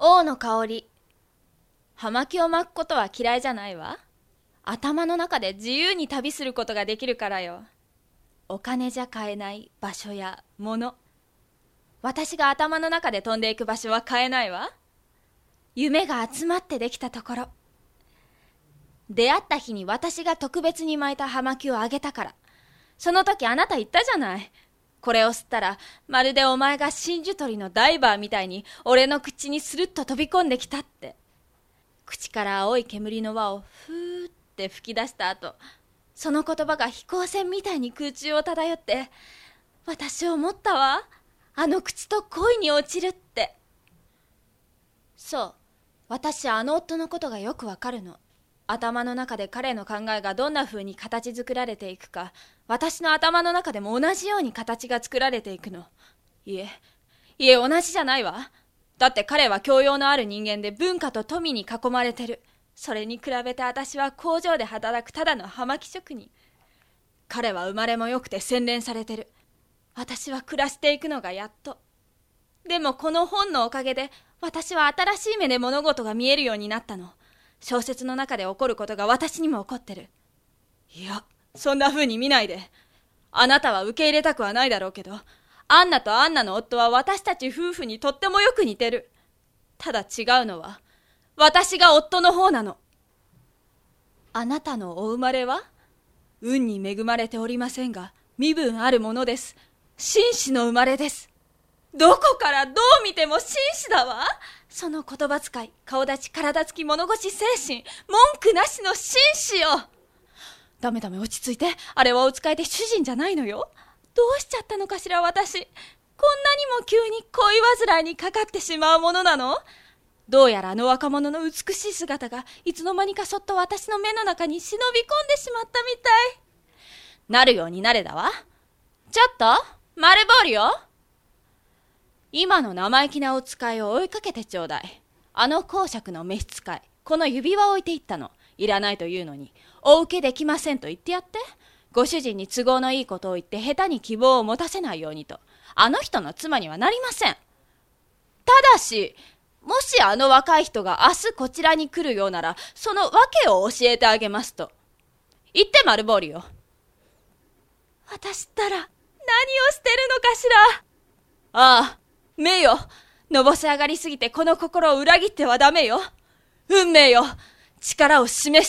王の香り。葉巻を巻くことは嫌いじゃないわ。頭の中で自由に旅することができるからよ。お金じゃ買えない場所や物。私が頭の中で飛んでいく場所は買えないわ。夢が集まってできたところ。出会った日に私が特別に巻いた葉巻をあげたから。その時あなた言ったじゃない。これを吸ったらまるでお前が真珠取りのダイバーみたいに俺の口にスルッと飛び込んできたって。口から青い煙の輪をふーって吹き出した後、その言葉が飛行船みたいに空中を漂って、私を思ったわ。あの口と恋に落ちるって。そう、私あの夫のことがよくわかるの。頭の中で彼の考えがどんな風に形作られていくか、私の頭の中でも同じように形が作られていくの。いえ同じじゃないわ。だって彼は教養のある人間で文化と富に囲まれてる。それに比べて私は工場で働くただの葉巻職人。彼は生まれも良くて洗練されてる。私は暮らしていくのがやっと。でもこの本のおかげで私は新しい目で物事が見えるようになったの。小説の中で起こることが私にも起こってる。いや、そんな風に見ないで。あなたは受け入れたくはないだろうけど、アンナとアンナの夫は私たち夫婦にとってもよく似てる。ただ違うのは、私が夫の方なの。あなたのお生まれは運に恵まれておりませんが、身分あるものです。紳士の生まれです。どこからどう見ても紳士だわ。その言葉遣い、顔立ち、体つき、物腰、精神、文句なしの紳士よ。ダメ落ち着いて。あれはお使いで主人じゃないのよ。どうしちゃったのかしら私。こんなにも急に恋煩いにかかってしまうものなの。どうやらあの若者の美しい姿がいつの間にかそっと私の目の中に忍び込んでしまったみたい。なるようになれだわ。ちょっとマルボーリオ、今の生意気なお使いを追いかけてちょうだい。あの公爵の召使い、この指輪を置いていったの。いらないというのに、お受けできませんと言ってやって。ご主人に都合のいいことを言って下手に希望を持たせないようにと。あの人の妻にはなりません。ただし、もしあの若い人が明日こちらに来るようなら、その訳を教えてあげますと。言ってマルボーリオ。私ったら何をしてるのかしら。ああ、名誉、のぼせ上がりすぎてこの心を裏切ってはダメよ。運命よ、力を示して。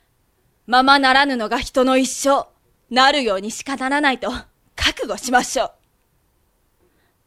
ままならぬのが人の一生、なるようにしかならないと覚悟しましょう。